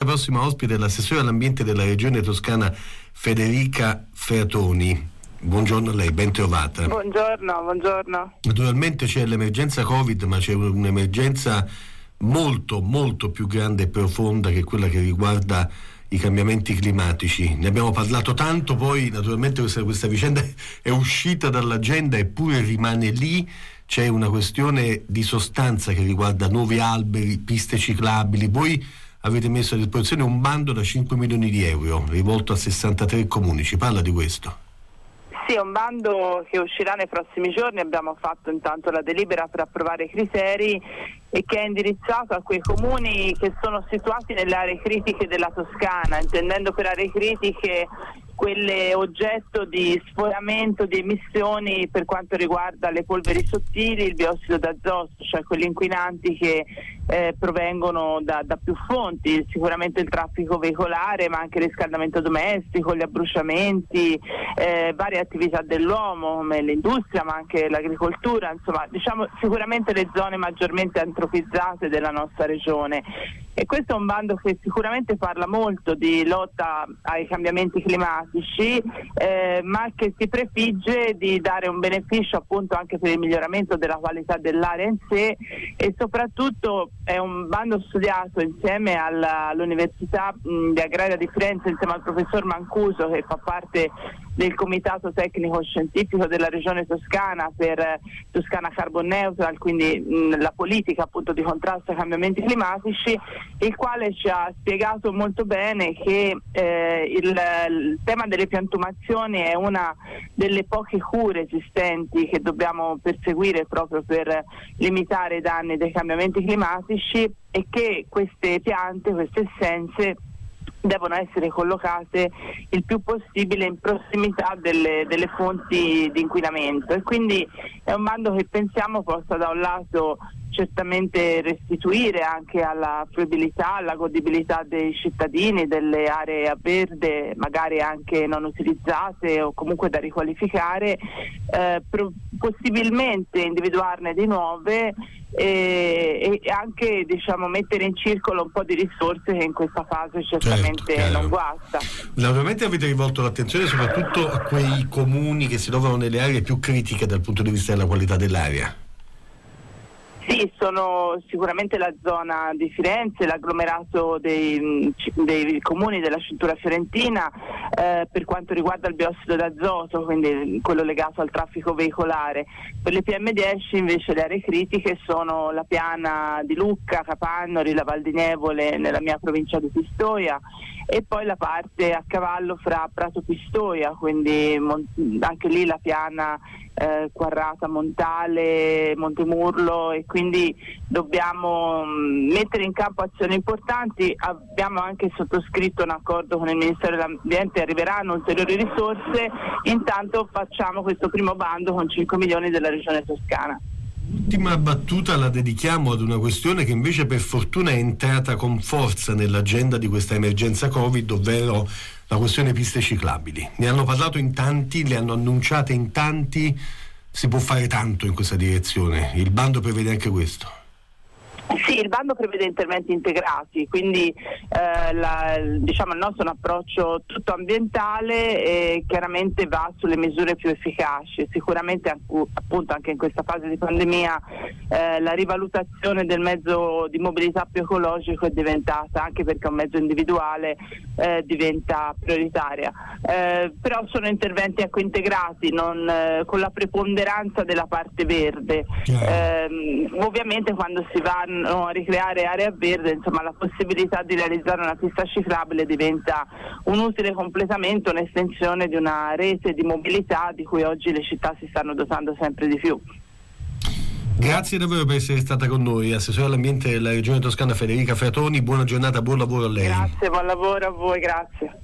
prossima ospite è l'assessore all'ambiente della regione toscana Federica Fertoni. Buongiorno a lei, ben trovata. Buongiorno. Naturalmente c'è l'emergenza Covid, ma c'è un'emergenza molto molto più grande e profonda, che è quella che riguarda i cambiamenti climatici. Ne abbiamo parlato tanto, poi naturalmente questa vicenda è uscita dall'agenda eppure rimane lì. C'è una questione di sostanza che riguarda nuovi alberi, piste ciclabili. Voi avete messo a disposizione un bando da 5 milioni di euro rivolto a 63 comuni. Ci parla di questo? Sì, è un bando che uscirà nei prossimi giorni. Abbiamo fatto intanto la delibera per approvare i criteri e che è indirizzato a quei comuni che sono situati nelle aree critiche della Toscana, intendendo per aree critiche quelle oggetto di sforamento di emissioni per quanto riguarda le polveri sottili, il biossido d'azoto, cioè quelli inquinanti che provengono da più fonti, sicuramente il traffico veicolare, ma anche il riscaldamento domestico, gli abbruciamenti, varie attività dell'uomo come l'industria, ma anche l'agricoltura, insomma, diciamo sicuramente le zone maggiormente antropizzate della nostra regione. E questo è un bando che sicuramente parla molto di lotta ai cambiamenti climatici, ma che si prefigge di dare un beneficio appunto anche per il miglioramento della qualità dell'aria in sé, e soprattutto è un bando studiato insieme all'Università di Agraria di Firenze, insieme al professor Mancuso, che fa parte del comitato tecnico scientifico della regione toscana per Toscana Carbon Neutral, quindi la politica appunto di contrasto ai cambiamenti climatici, il quale ci ha spiegato molto bene che il tema delle piantumazioni è una delle poche cure esistenti che dobbiamo perseguire proprio per limitare i danni dei cambiamenti climatici, e che queste piante, queste essenze devono essere collocate il più possibile in prossimità delle fonti di inquinamento, e quindi è un bando che pensiamo possa da un lato certamente restituire anche alla fruibilità, alla godibilità dei cittadini delle aree a verde, magari anche non utilizzate o comunque da riqualificare, possibilmente individuarne di nuove e anche mettere in circolo un po' di risorse che in questa fase certamente non guasta. Naturalmente avete rivolto l'attenzione soprattutto a quei comuni che si trovano nelle aree più critiche dal punto di vista della qualità dell'aria. Sì, sono sicuramente la zona di Firenze, l'agglomerato dei comuni della cintura fiorentina, per quanto riguarda il biossido d'azoto, quindi quello legato al traffico veicolare. Per le PM10 invece le aree critiche sono la piana di Lucca, Capannori, la Val di Nievole nella mia provincia di Pistoia, e poi la parte a cavallo fra Prato Pistoia, quindi anche lì la piana Quarrata, Montale, Montemurlo, e quindi dobbiamo mettere in campo azioni importanti. Abbiamo anche sottoscritto un accordo con il Ministero dell'Ambiente, arriveranno ulteriori risorse. Intanto facciamo questo primo bando con 5 milioni della regione toscana. L'ultima battuta la dedichiamo ad una questione che invece per fortuna è entrata con forza nell'agenda di questa emergenza Covid, ovvero la questione piste ciclabili. Ne hanno parlato in tanti, le hanno annunciate in tanti, si può fare tanto in questa direzione. Il bando prevede anche questo. Sì, il bando prevede interventi integrati, quindi il nostro è un approccio tutto ambientale e chiaramente va sulle misure più efficaci. Sicuramente appunto anche in questa fase di pandemia la rivalutazione del mezzo di mobilità più ecologico è diventata, anche perché è un mezzo individuale, diventa prioritaria. Però sono interventi integrati, non con la preponderanza della parte verde. Ovviamente quando si vanno a ricreare area verde, la possibilità di realizzare una pista ciclabile diventa un utile completamento, un'estensione di una rete di mobilità di cui oggi le città si stanno dotando sempre di più. Grazie davvero per essere stata con noi, assessore all'ambiente della regione toscana Federica Fertoni. Buona giornata, buon lavoro a lei. Grazie, buon lavoro a voi, grazie.